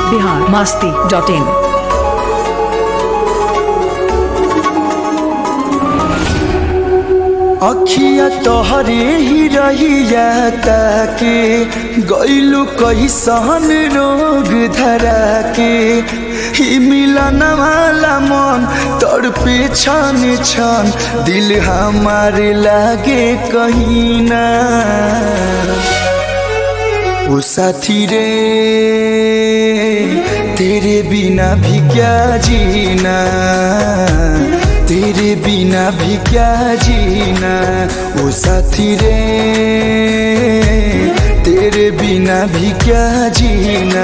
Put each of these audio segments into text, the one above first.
biharmasti.in। अखिया तोहरे ही रहिया ताके गइलु कैसन रोग धरा के ही मिलन वाला मन तड़पे छन छन दिल हमारे लागे कहीं ना। ओ साथी रे तेरे बिना भी क्या जीना, तेरे बिना भी क्या जीना। ओ साथी रे तेरे बिना भी क्या जीना,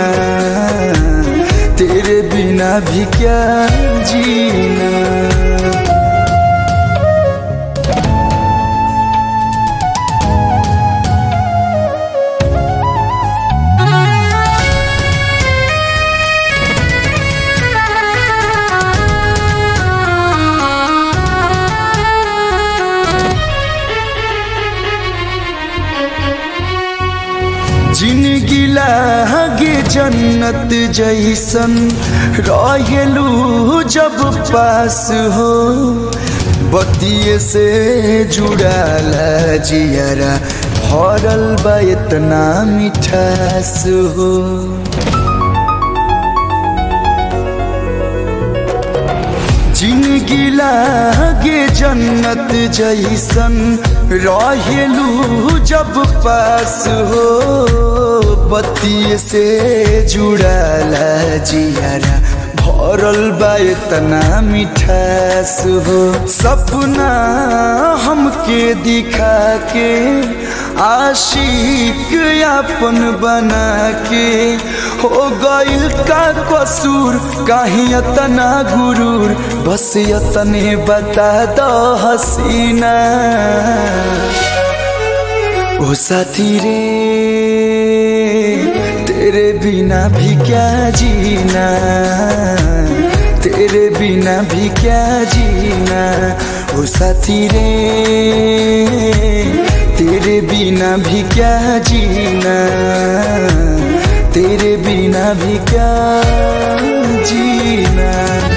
तेरे बिना भी क्या जीना। जिंदगी लागे जन्नत जैसन रहेलू जब पास हो, बतिये से जुड़ाला जियरा भरल बा इतना मिठास हो। जिंदगी लागे जन्नत जैसन रहेलू जब पास हो, बत्ती से जुड़ाला जियारा भरल बा इतना मिठास हो। सपना हमके दिखा के आशिक अपन बना के हो गइल का कसूर, काहे इतना गुरूर, बस इतने बता दो हसीना। ओ साथी रे तेरे बिना भी क्या जीना, तेरे बिना भी क्या जीना। ओ साथी रे तेरे बिना भी क्या जीना, तेरे बिना भी क्या जीना।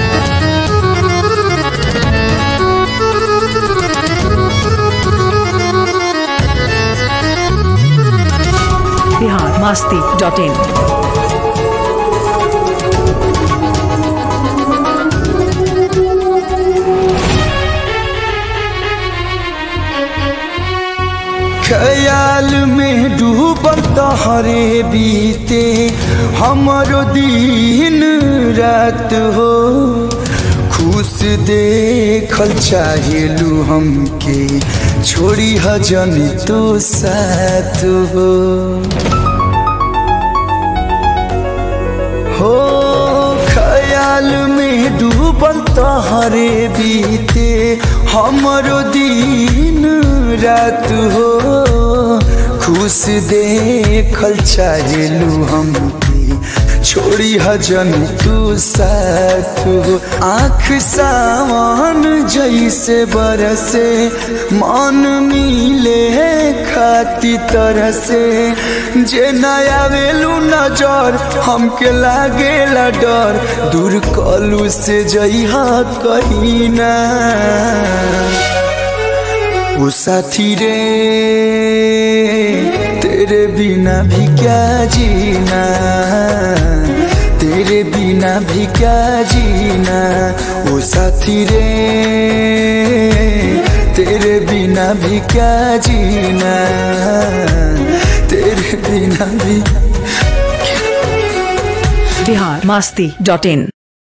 biharmasti.in। ख्याल में डूबल तोहरे बीते हमरो दिन रात हो, खुश देखल चाहेलू हमके छोड़ी हजन तो साथ हो। हो ख्याल में डूबल तोहरे बीते हमरो दिन रात हो, खुश देखल चाहेलू हमके छोड़ी हजन तू साथ हो। आँख सावन जैसे बरसे मन मिले खाती तरह से, जे नया वेलू नजर हमके लागेला डर, दूर कलू से जइहा कहीं ना। ओ साथी रे तेरे बिना भी क्या जीना, तेरे बिना भी क्या जीना। ओ साथी रे तेरे बिना भी क्या जीना, तेरे बिना भी। biharmasti.in।